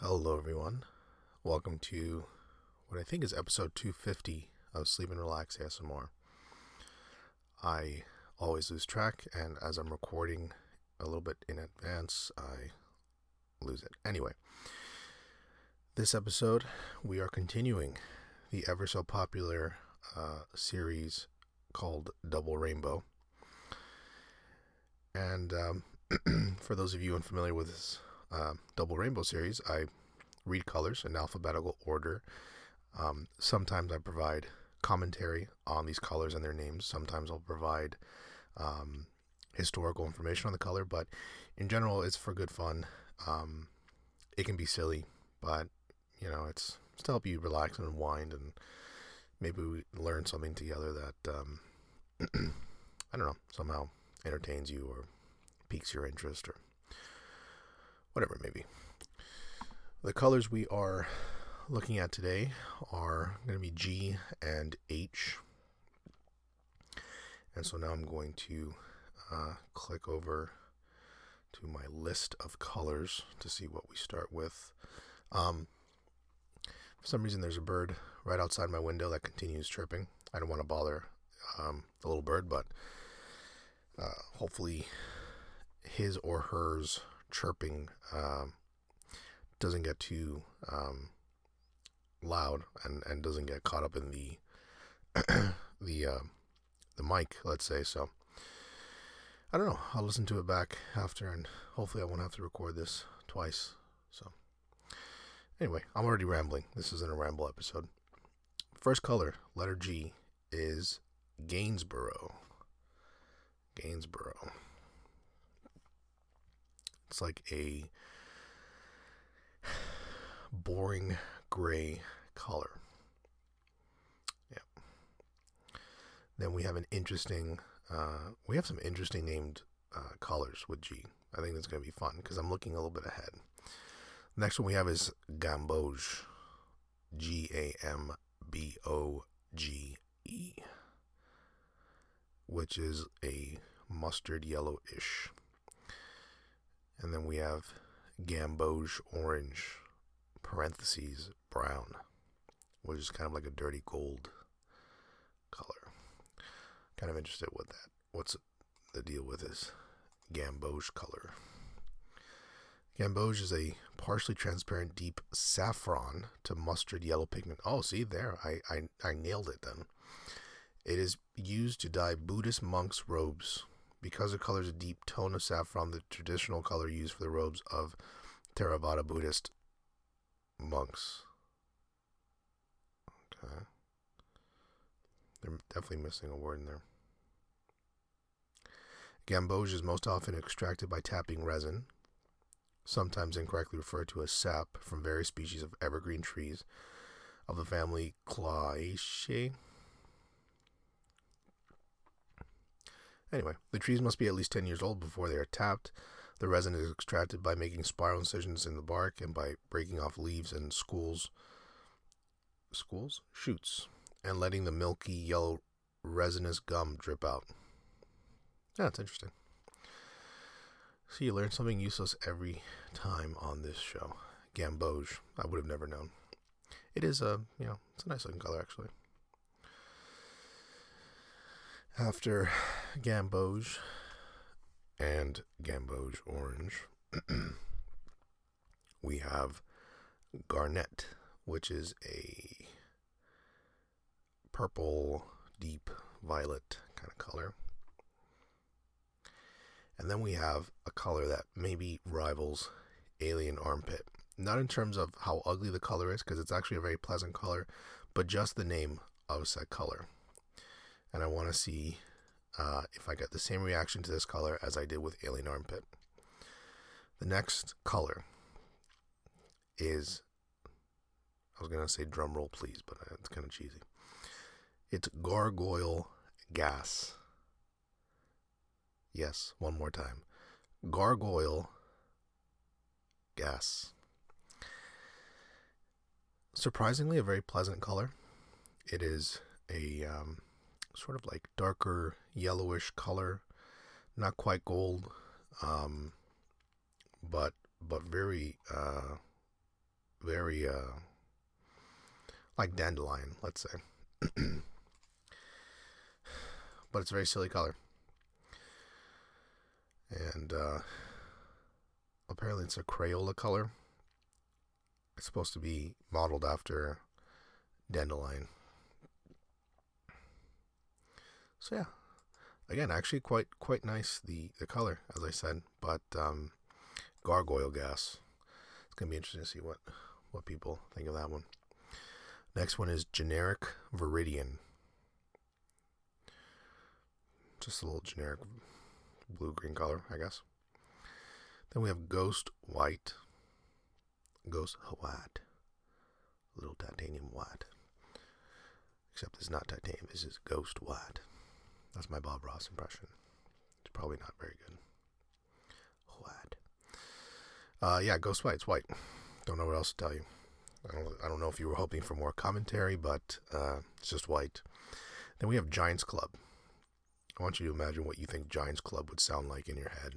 Hello, everyone. Welcome to what I think is episode 250 of Sleep and Relax ASMR. I always lose track, and as I'm recording a little bit in advance, I lose it. Anyway, this episode, we are continuing the ever so popular series called Double Rainbow. And for those of you unfamiliar with this Double Rainbow series, I read colors in alphabetical order. Sometimes I provide commentary on these colors and their names. Sometimes I'll provide historical information on the color, but in general, it's for good fun. It can be silly, but it's to help you relax and unwind, and maybe we learn something together that I don't know, somehow entertains you or piques your interest or whatever it may be. The colors we are looking at today are going to be G and H. And so now I'm going to click over to my list of colors to see what we start with. For some reason, there's a bird right outside my window that continues chirping. I don't want to bother the little bird, but hopefully his or hers chirping doesn't get too loud and doesn't get caught up in the mic, let's say. So I don't know. I'll listen to it back after, and hopefully I won't have to record this twice. So anyway, I'm already rambling. This isn't a ramble episode. First color, letter G, is Gainsborough. Gainsborough. It's like a boring gray color. Yeah. Then we have some interesting named colors with G. I think that's going to be fun because I'm looking a little bit ahead. Next one we have is Gamboge. Gamboge, which is a mustard yellowish. And then we have Gamboge Orange, parentheses, brown, which is kind of like a dirty gold color. Kind of interested with that. What's the deal with this Gamboge color? Gamboge is a partially transparent deep saffron to mustard yellow pigment. Oh, see there, I nailed it then. It is used to dye Buddhist monks' robes. Because the color is a deep tone of saffron, the traditional color used for the robes of Theravada Buddhist monks. Okay. They're definitely missing a word in there. Gamboge is most often extracted by tapping resin, sometimes incorrectly referred to as sap, from various species of evergreen trees of the family Claaceae. Anyway, the trees must be at least 10 years old before they are tapped. The resin is extracted by making spiral incisions in the bark and by breaking off leaves and shoots, and letting the milky yellow resinous gum drip out. Yeah, that's interesting. So you learn something useless every time on this show. Gamboge, I would have never known. It is it's a nice looking color actually. After Gamboge and Gamboge Orange, we have Garnet, which is a purple, deep violet kind of color. And then we have a color that maybe rivals Alien Armpit. Not in terms of how ugly the color is, because it's actually a very pleasant color, but just the name of said color. And I want to see if I get the same reaction to this color as I did with Alien Armpit. The next color is, I was going to say drum roll please, but it's kind of cheesy. It's Gargoyle Gas. Yes, one more time. Gargoyle Gas. Surprisingly, a very pleasant color. It is a sort of like darker yellowish color, not quite gold, but very very like dandelion, let's say. But it's a very silly color. And apparently it's a Crayola color. It's supposed to be modeled after dandelion. So yeah, again, actually quite nice the color, as I said. But gargoyle gas. It's gonna be interesting to see what people think of that one. Next one is generic Viridian. Just a little generic blue-green color, I guess. Then we have Ghost White. Ghost White. Little titanium white. Except it's not titanium, this is Ghost White. That's my Bob Ross impression. It's probably not very good. White. Yeah, Ghost White. It's white. Don't know what else to tell you. I don't know if you were hoping for more commentary, but it's just white. Then we have Giants Club. I want you to imagine what you think Giants Club would sound like in your head.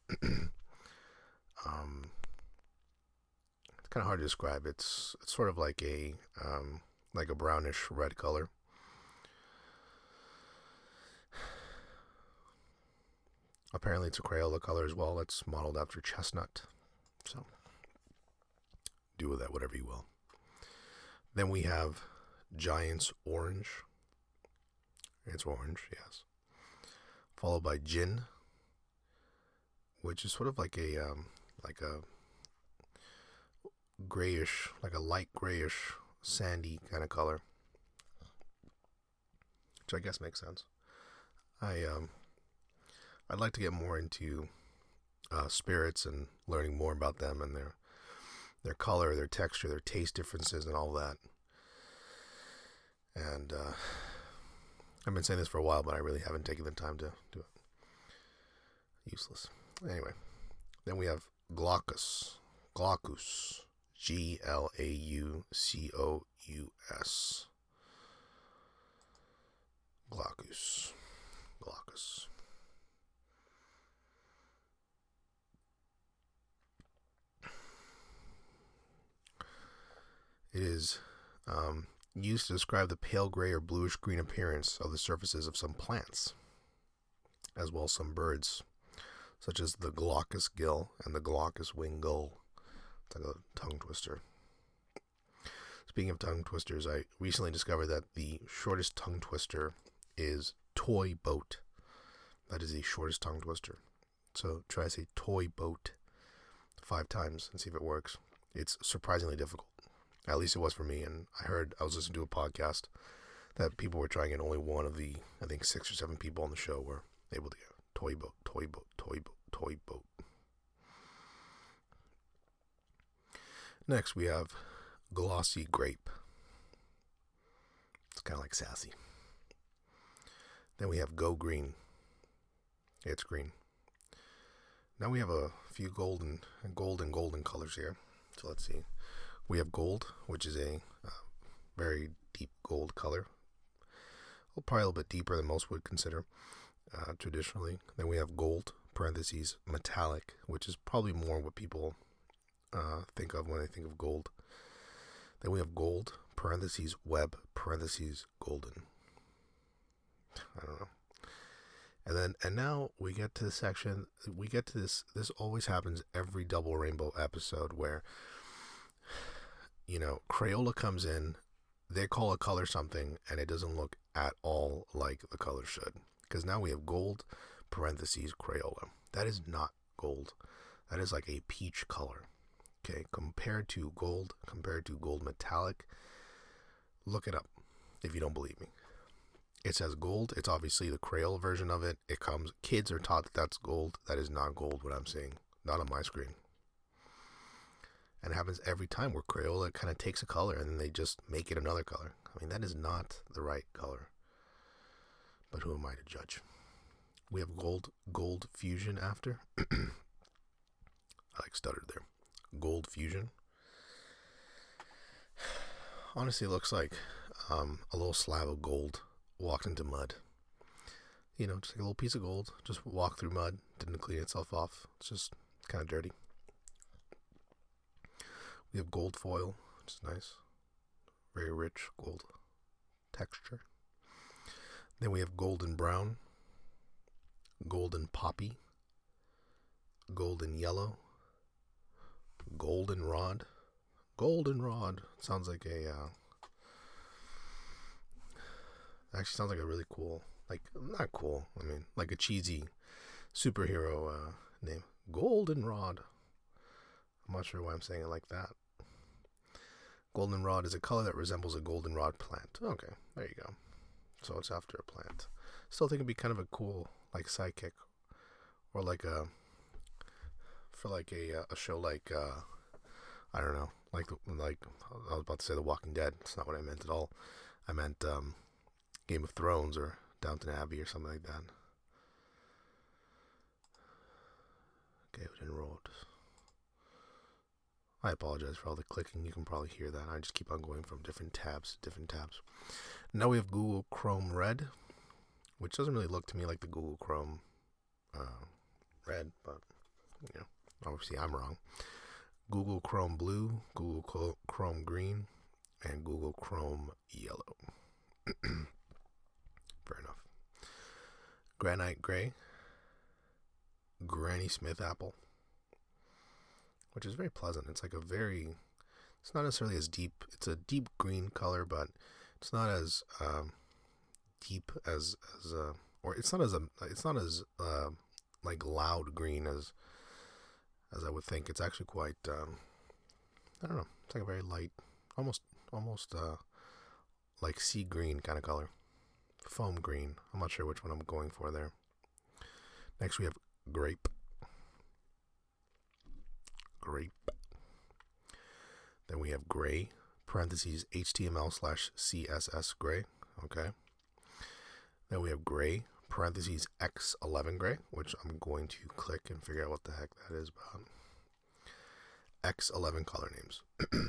It's kind of hard to describe. It's sort of like a brownish red color. Apparently it's a Crayola color as well. It's modeled after chestnut. So do with that whatever you will. Then we have Giants Orange. It's orange, yes. Followed by Gin, which is sort of like a grayish, like a light grayish, sandy kind of color, which I guess makes sense. I'd like to get more into spirits and learning more about them and their color, their texture, their taste differences, and all that. And I've been saying this for a while, but I really haven't taken the time to do it. Useless. Anyway, then we have Glaucus. Glaucus. Glaucous. Glaucus. Glaucus. It is used to describe the pale gray or bluish green appearance of the surfaces of some plants, as well as some birds, such as the glaucous gill and the glaucous wing gull. It's like a tongue twister. Speaking of tongue twisters, I recently discovered that the shortest tongue twister is toy boat. That is the shortest tongue twister. So try to say toy boat 5 times and see if it works. It's surprisingly difficult. At least it was for me, and I was listening to a podcast that people were trying, and only one of the, I think, 6 or 7 people on the show were able to get toy boat, toy boat, toy boat, toy boat. Next, we have Glossy Grape. It's kind of like sassy. Then we have Go Green. It's green. Now we have a few golden colors here. So let's see. We have gold, which is a very deep gold color. Well, probably a little bit deeper than most would consider traditionally. Then we have gold, parentheses, metallic, which is probably more what people think of when they think of gold. Then we have gold, parentheses, web, parentheses, golden. I don't know. And now we get to the section, we get to this always happens every Double Rainbow episode where, you know, Crayola comes in, they call a color something, and it doesn't look at all like the color should. Because now we have gold, parentheses, Crayola. That is not gold. That is like a peach color. Okay, compared to gold metallic, look it up if you don't believe me. It says gold. It's obviously the Crayola version of it. Kids are taught that that's gold. That is not gold, what I'm seeing. Not on my screen. And it happens every time where Crayola kind of takes a color and then they just make it another color. I mean, that is not the right color. But who am I to judge? We have gold fusion after. I stuttered there. Gold fusion. Honestly, it looks like a little slab of gold walked into mud. You know, just like a little piece of gold. Just walked through mud. Didn't clean itself off. It's just kind of dirty. We have gold foil, which is nice. Very rich gold texture. Then we have golden brown, golden poppy, golden yellow, golden rod. Golden rod sounds like actually sounds like a really cool, like, not cool, I mean, like a cheesy superhero name. Goldenrod. I'm not sure why I'm saying it like that. Goldenrod is a color that resembles a goldenrod plant. Okay, there you go. So it's after a plant. Still think it'd be kind of a cool, like, sidekick, or like a show like I don't know, like I was about to say The Walking Dead. It's not what I meant at all. I meant Game of Thrones or Downton Abbey or something like that. Golden Road. I apologize for all the clicking. You can probably hear that. I just keep on going from different tabs to different tabs. Now we have Google Chrome Red, which doesn't really look to me like the Google Chrome Red, but you know, obviously I'm wrong. Google Chrome Blue, Google Chrome Green, and Google Chrome Yellow. Fair enough. Granite Gray, Granny Smith Apple, which is very pleasant. It's like it's not necessarily as deep. It's a deep green color, but it's not as deep as or it's not as like loud green as I would think. It's actually quite I don't know. It's like a very light, almost like sea green kind of color, foam green. I'm not sure which one I'm going for there. Next we have grape. Then we have gray, parentheses HTML/CSS gray. Okay. Then we have gray, parentheses X11 gray, which I'm going to click and figure out what the heck that is about. X11 color names.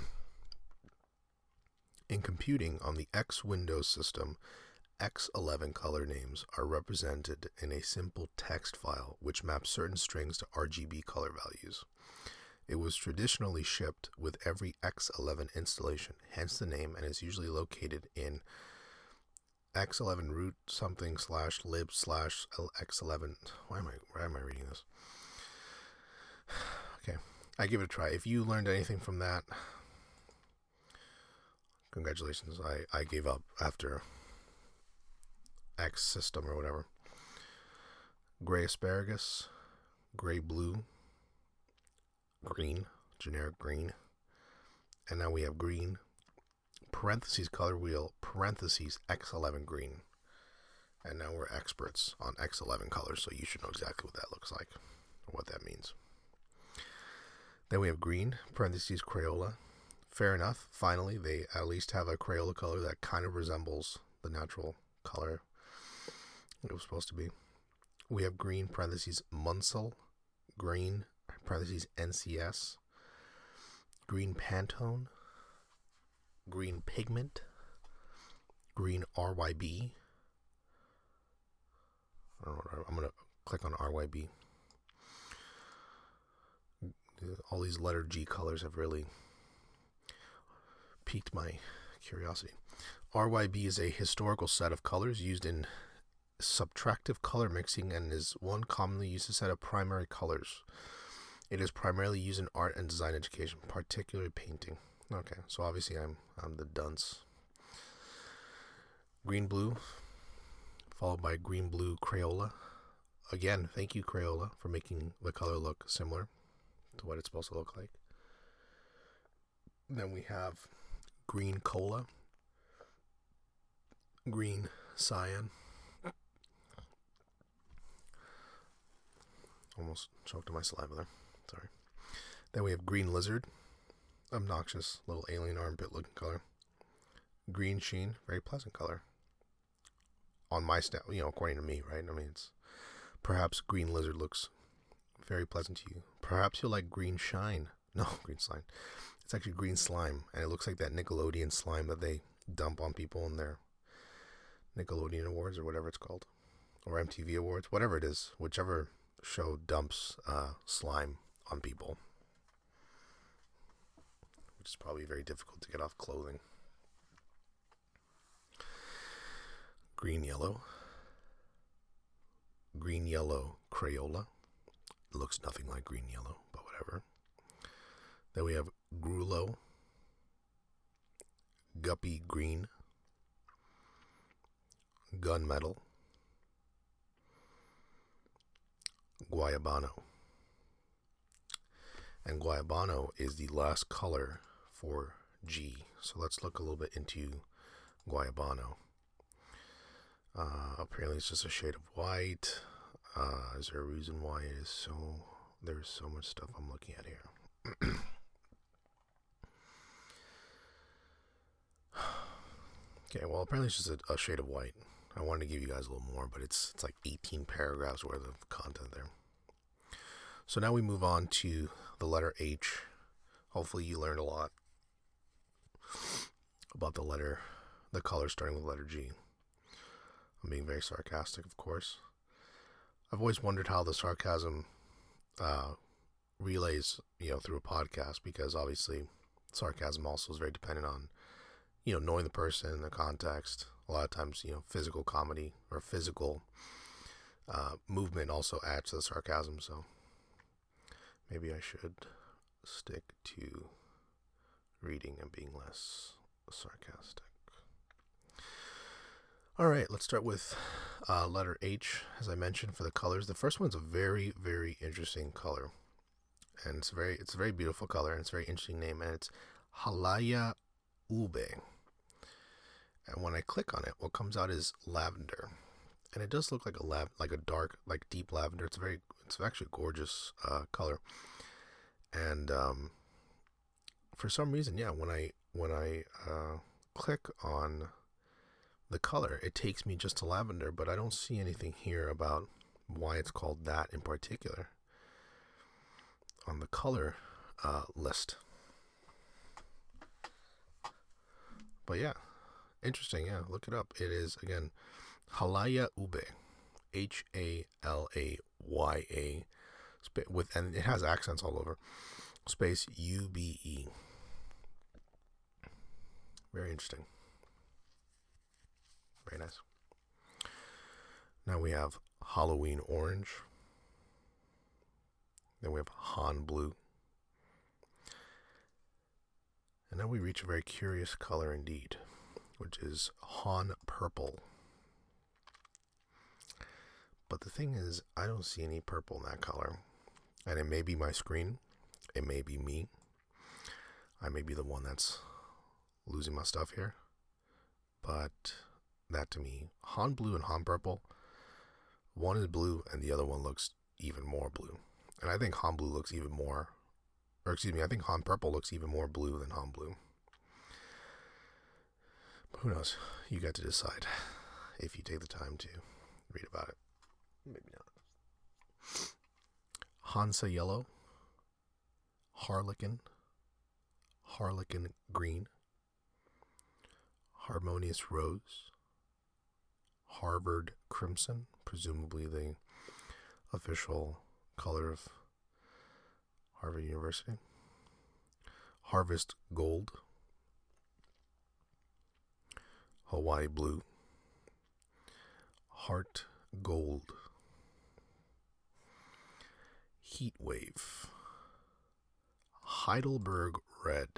In computing on the X Windows system, X11 color names are represented in a simple text file which maps certain strings to RGB color values. It was traditionally shipped with every X11 installation, hence the name, and is usually located in X11 root something /lib /X11. Why am I reading this? Okay, I give it a try. If you learned anything from that, congratulations. I gave up after X system or whatever. Gray asparagus, gray blue, green, generic green, and now we have green, parentheses color wheel, parentheses X11 green, and now we're experts on X11 colors, so you should know exactly what that looks like, or what that means. Then we have green, parentheses Crayola. Fair enough, finally, they at least have a Crayola color that kind of resembles the natural color it was supposed to be. We have green, parentheses Munsell, green, parentheses NCS, green Pantone, green Pigment, green RYB. I don't know, I'm going to click on RYB. All these letter G colors have really piqued my curiosity. RYB is a historical set of colors used in subtractive color mixing and is one commonly used set of primary colors. It is primarily used in art and design education, particularly painting. Okay, so obviously I'm the dunce. Green blue, followed by green blue Crayola. Again, thank you Crayola for making the color look similar to what it's supposed to look like. Then we have green cola, green cyan. Almost choked on my saliva there. Sorry. Then we have green lizard, obnoxious little alien armpit looking color. Green sheen, very pleasant color. On my according to me, right? I mean, it's perhaps green lizard looks very pleasant to you. Perhaps you'll like green shine. No, green slime. It's actually green slime, and it looks like that Nickelodeon slime that they dump on people in their Nickelodeon Awards or whatever it's called, or MTV Awards, whatever it is, whichever show dumps slime on people. which is probably very difficult to get off clothing. Green yellow Crayola. Looks nothing like green yellow, but whatever. Then we have Grulo, Guppy Green, Gunmetal, Guayabano. And Guayabano is the last color for G. So let's look a little bit into Guayabano. Apparently it's just a shade of white. Is there a reason why it is so... There's so much stuff I'm looking at here. Okay, well, apparently it's just a shade of white. I wanted to give you guys a little more, but it's like 18 paragraphs worth of content there. So now we move on to the letter H. Hopefully you learned a lot about the color starting with the letter G. I'm being very sarcastic, of course. I've always wondered how the sarcasm relays, through a podcast, because obviously sarcasm also is very dependent on, knowing the person, the context. A lot of times, physical comedy or physical movement also adds to the sarcasm. So maybe I should stick to reading and being less sarcastic. All right, let's start with letter H, as I mentioned, for the colors. The first one's a very, very interesting color, and it's a very beautiful color, and it's a very interesting name, and it's Halaya Ube. And when I click on it, what comes out is lavender, and it does look like a dark, like deep lavender. It's actually a gorgeous color, and for some reason, when I click on the color, it takes me just to lavender, but I don't see anything here about why it's called that in particular on the color list. But yeah, interesting. Yeah, look it up. It is, again, Halaya Ube, Halaya, and it has accents all over, space UBE. Very interesting. Very nice. Now we have Halloween Orange. Then we have Han Blue. And now we reach a very curious color indeed, which is Han Purple. But the thing is, I don't see any purple in that color. And it may be my screen. It may be me. I may be the one that's losing my stuff here. But that to me, Han Blue and Han Purple, one is blue and the other one looks even more blue. And I think Han Blue looks even more, I think Han Purple looks even more blue than Han Blue. But who knows? You got to decide if you take the time to read about it. Maybe not. Hansa Yellow, Harlequin Green, Harmonious Rose, Harvard Crimson, presumably the official color of Harvard University, Harvest Gold, Hawaii Blue, Heart Gold, Heat Wave, Heidelberg Red,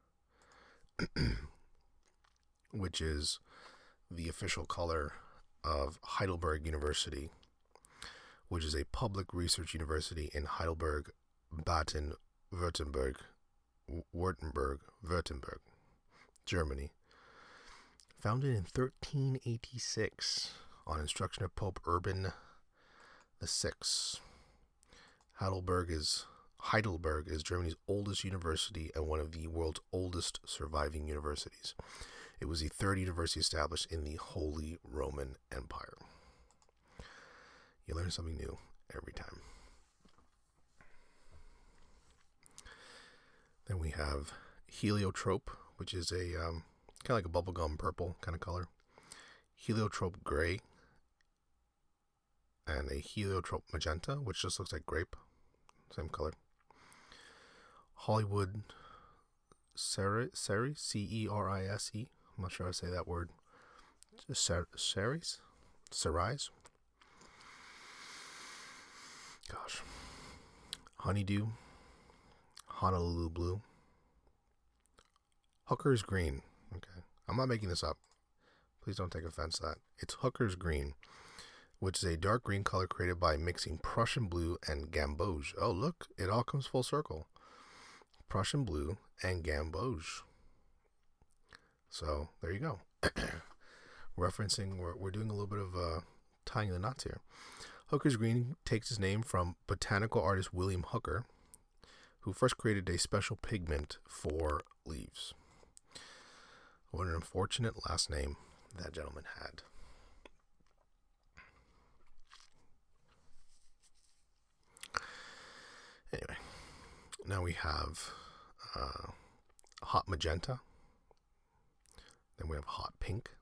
which is the official color of Heidelberg University, which is a public research university in Heidelberg, Baden-Württemberg, Germany. Founded in 1386 on instruction of Pope Urban VI. Heidelberg is Germany's oldest university and one of the world's oldest surviving universities. It was the third university established in the Holy Roman Empire. You learn something new every time. Then we have Heliotrope, which is a kind of like a bubblegum purple kind of color. Heliotrope Gray. And a Heliotrope Magenta, which just looks like grape. Same color. Hollywood Cerise, Cerise. I'm not sure how to say that word. Cerise? Cerise? Gosh. Honeydew. Honolulu Blue. Hooker's Green. Okay. I'm not making this up. Please don't take offense to that. It's Hooker's Green, which is a dark green color created by mixing Prussian blue and gamboge. Oh, look. It all comes full circle. Prussian blue and gamboge. So, there you go. Referencing, we're doing a little bit of tying the knots here. Hooker's Green takes its name from botanical artist William Hooker, who first created a special pigment for leaves. What an unfortunate last name that gentleman had. Anyway, now we have hot magenta. Then we have hot pink.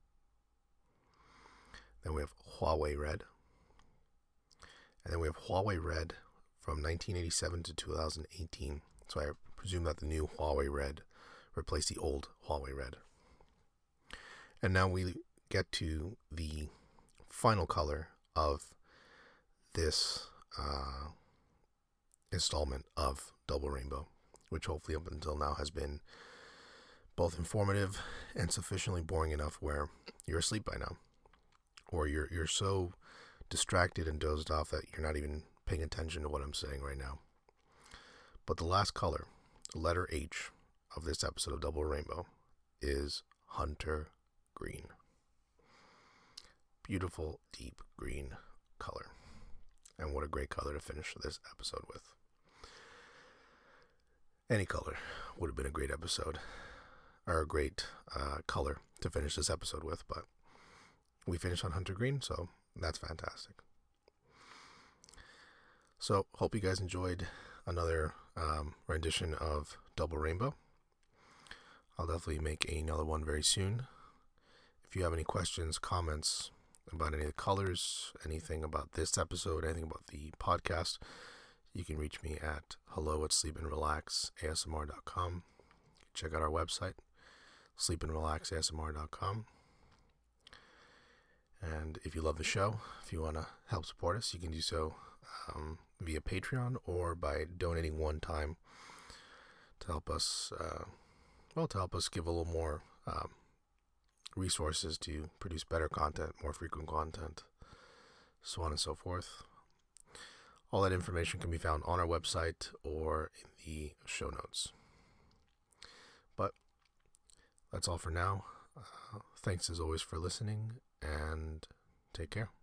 Then we have Huawei red. And then we have Huawei red from 1987 to 2018. So I presume that the new Huawei red replaced the old Huawei red. And now we get to the final color of this installment of Double Rainbow, which hopefully up until now has been both informative and sufficiently boring enough where you're asleep by now, or you're so distracted and dozed off that you're not even paying attention to what I'm saying right now. But the last color, the letter H of this episode of Double Rainbow, is Hunter Green. Beautiful, deep green color. And what a great color to finish this episode with. Any color would have been a great episode, or a great color to finish this episode with, but we finished on Hunter Green, so that's fantastic. So, hope you guys enjoyed another rendition of Double Rainbow. I'll definitely make another one very soon. If you have any questions, comments about any of the colors, anything about this episode, anything about the podcast, you can reach me at hello@sleepandrelaxasmr.com. Check out our website, sleepandrelaxasmr.com. And if you love the show, if you want to help support us, you can do so via Patreon or by donating one time to help us, give a little more resources to produce better content, more frequent content, so on and so forth. All that information can be found on our website or in the show notes. But that's all for now. Thanks as always for listening, and take care.